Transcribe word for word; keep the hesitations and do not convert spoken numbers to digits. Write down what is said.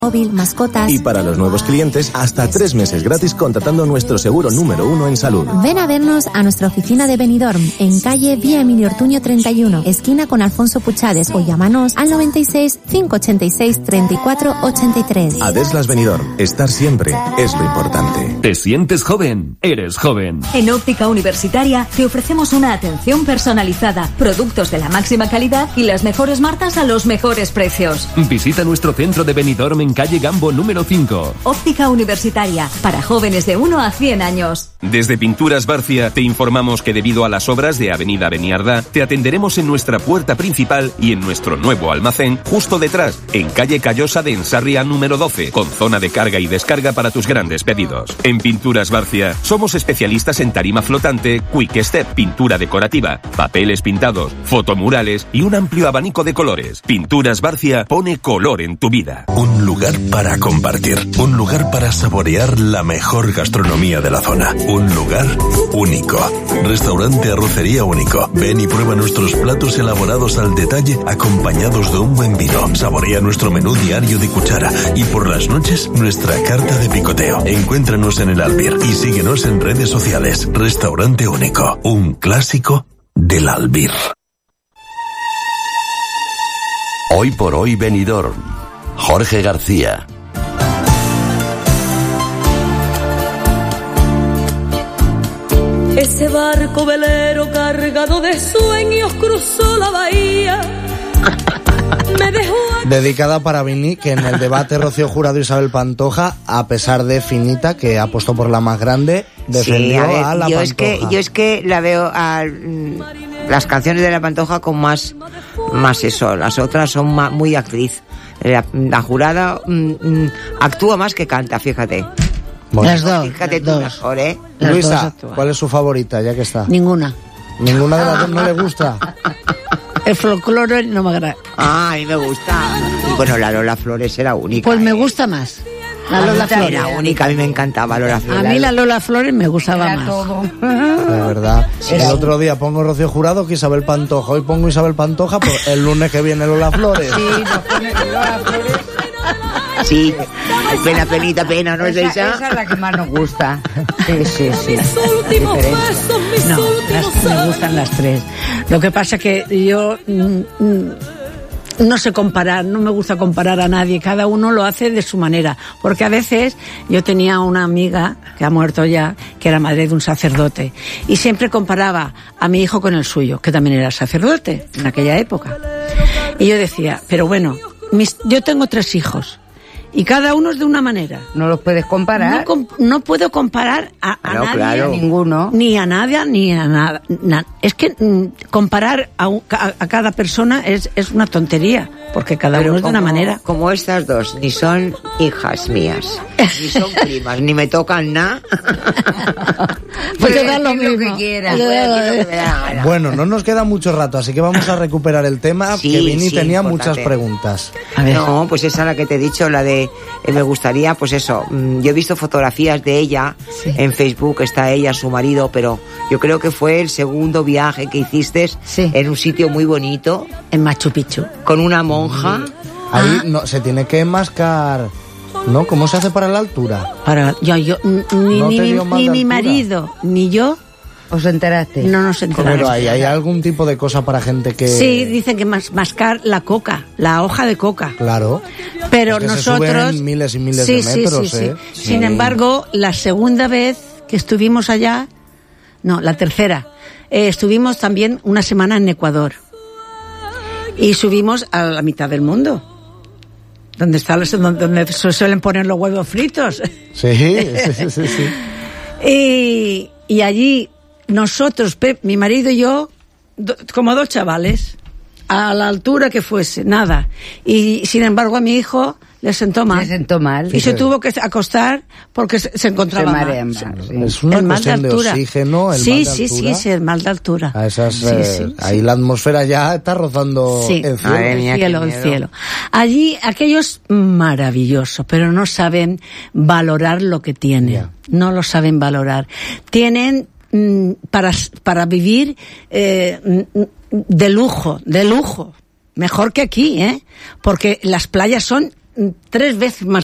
móvil, mascotas. Y para los nuevos clientes, hasta tres meses gratis contratando nuestro seguro número uno en salud. Ven a vernos a nuestra oficina de Benidorm, en calle Vía Emilio Ortuño treinta y uno, esquina con Alfonso Puchades, o llámanos al noventa y seis, cinco ochenta y seis, treinta y cuatro ochenta y tres. Adeslas Benidorm, estar siempre es lo importante. ¿Te sientes joven? Eres joven. En Óptica Universitaria te ofrecemos una atención personalizada, productos de la máxima calidad y las mejores marcas a los mejores precios. Visita nuestro centro de Benidorm en calle Gambo número cinco. Óptica Universitaria, para jóvenes de uno a cien años. Desde Pinturas Barcia te informamos que debido a las obras de Avenida Beniardá, te atenderemos en nuestra puerta principal y en nuestro nuevo almacén, justo detrás, en calle Callosa de Ensarria número doce, con zona de carga y descarga para tus grandes pedidos. En Pinturas Barcia somos especialistas en tarima flotante, quick step, pintura decorativa, papeles pintados, fotomurales y un amplio abanico de colores. Pinturas Barcia pone color en tu vida. Un lugar para compartir, un lugar para saborear la mejor gastronomía de la zona, un lugar único. Restaurante Arrocería Único. Ven y prueba nuestros platos elaborados al detalle, acompañados de un buen vino. Saborea nuestro menú diario de cuchara y por las noches nuestra carta de picoteo. Encuéntranos en el Albir y síguenos en redes sociales. Restaurante Único, un clásico del Albir. Hoy por hoy Benidorm. Jorge García. Ese barco velero cargado de sueños cruzó la bahía. Me dejó a... Dedicada para Vini, que en el debate Rocío Jurado y Isabel Pantoja, a pesar de Finita, que apostó por la más grande, defendió sí, a, ver, a la yo Pantoja. Es que, yo es que la veo a las canciones de la Pantoja con más, más eso, las otras son más, muy actriz. La, la Jurada mm, mm, actúa más que canta, fíjate. Bueno, las dos. Fíjate las tú dos. mejor, ¿eh? Las Luisa, dos ¿cuál es su favorita, ya que está? Ninguna. ¿Ninguna de las dos no le gusta? El folclore no me agrada. Ah, a mí me gusta. Y bueno, la Lola Flores era única. Pues me ¿eh? gusta más. La Lola Flores. Era única, a mí me encantaba Lola Flores. A mí la Lola Flores me gustaba era más. Todo. De verdad. Sí, el otro día pongo Rocío Jurado que Isabel Pantoja. Hoy pongo Isabel Pantoja, pues el lunes que viene Lola Flores. Sí, nos pone Lola Flores. Sí, pena, penita, pena, ¿no es esa? Esa es la que más nos gusta. Sí, sí, sí. No, las, me gustan las tres. Lo que pasa que yo mm, mm, no sé comparar, no me gusta comparar a nadie. Cada uno lo hace de su manera. Porque a veces yo tenía una amiga que ha muerto ya, que era madre de un sacerdote, y siempre comparaba a mi hijo con el suyo, que también era sacerdote en aquella época. Y yo decía, pero bueno, mis, yo tengo tres hijos. Y cada uno es de una manera. No los puedes comparar. No, no puedo comparar a, a no, nadie, claro. a ninguno. Ni a nadie, ni a nada. Na, es que mm, comparar a, un, a, a cada persona es, es una tontería, porque cada Pero uno es de como, una manera. Como estas dos, ni son hijas mías, ni son primas, ni me tocan nada. Pues te da lo mismo. Que quieras, bueno, bueno, no nos queda mucho rato, así que vamos a recuperar el tema, sí, que Vini sí, tenía importante. Muchas preguntas. A ver. No, pues esa es la que te he dicho, la de eh, me gustaría, pues eso, yo he visto fotografías de ella, sí. En Facebook está ella, su marido, pero yo creo que fue el segundo viaje que hiciste sí. En un sitio muy bonito. En Machu Picchu. Con una monja. Ahí ah. no, se tiene que enmascar, ¿no? ¿Cómo se hace para la altura? Para, yo, yo, ni, ¿No ni, ni, ni mi marido, ni yo. ¿Os enteraste? No nos enteramos. Pero hay, hay algún tipo de cosa para gente que... Sí, dicen que mas, mascar la coca, la hoja de coca. Claro. Pero es que nosotros... Se suben miles y miles sí, de metros, sí, sí, ¿eh? sí. Sin embargo, la segunda vez que estuvimos allá, no, la tercera, eh, estuvimos también una semana en Ecuador. Y subimos a la mitad del mundo. Donde está los, donde se suelen poner los huevos fritos. Sí, sí, sí, sí. sí. Y, y allí... Nosotros, Pep, mi marido y yo, do, como dos chavales, a la altura que fuese, nada. Y sin embargo a mi hijo le sentó mal. Le sentó mal. Y sí, se sí. tuvo que acostar porque se, se encontraba se mal. mal. Sí. Es una el cuestión de, de oxígeno, el sí, mal de sí, altura. Sí, sí, el mal de altura. A esas, sí, eh, sí, ahí sí. La atmósfera ya está rozando sí. el cielo. Ay, mía, el cielo, el cielo. Allí aquello es maravilloso, pero no saben valorar lo que tienen. Yeah. No lo saben valorar. Tienen para para vivir eh, de lujo, de lujo, mejor que aquí, ¿eh? Porque las playas son tres veces más